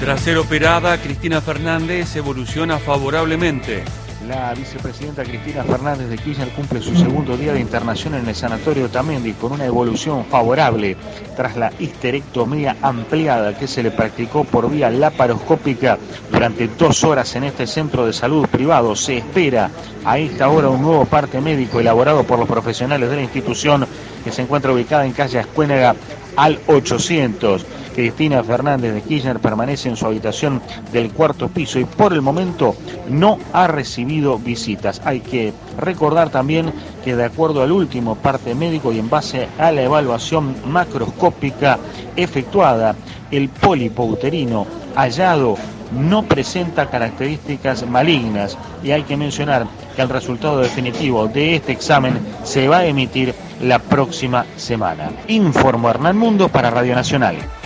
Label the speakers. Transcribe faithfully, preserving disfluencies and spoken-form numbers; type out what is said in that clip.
Speaker 1: Tras ser operada, Cristina Fernández evoluciona favorablemente.
Speaker 2: La vicepresidenta Cristina Fernández de Kirchner cumple su segundo día de internación en el Sanatorio Otamendi con una evolución favorable tras la histerectomía ampliada que se le practicó por vía laparoscópica durante dos horas en este centro de salud privado. Se espera a esta hora un nuevo parte médico elaborado por los profesionales de la institución que se encuentra ubicada en calle Ascuénaga al ochocientos. Cristina Fernández de Kirchner permanece en su habitación del cuarto piso y por el momento no ha recibido visitas. Hay que recordar también que de acuerdo al último parte médico y en base a la evaluación macroscópica efectuada, el pólipo uterino hallado no presenta características malignas y hay que mencionar que el resultado definitivo de este examen se va a emitir la próxima semana. Informó Hernán Mundo para Radio Nacional.